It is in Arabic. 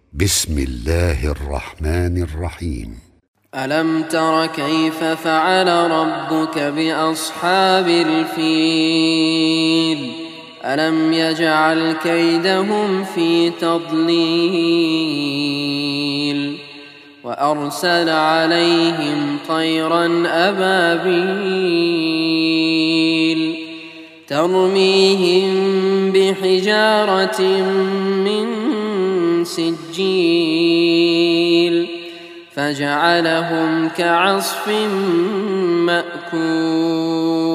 بسم الله الرحمن الرحيم. ألم تر كيف فعل ربك بأصحاب الفيل ألم يجعل كيدهم في تضليل وأرسل عليهم طيرا أبابيل ترميهم بحجارة من سجيل فجعلهم كعصف مأكول.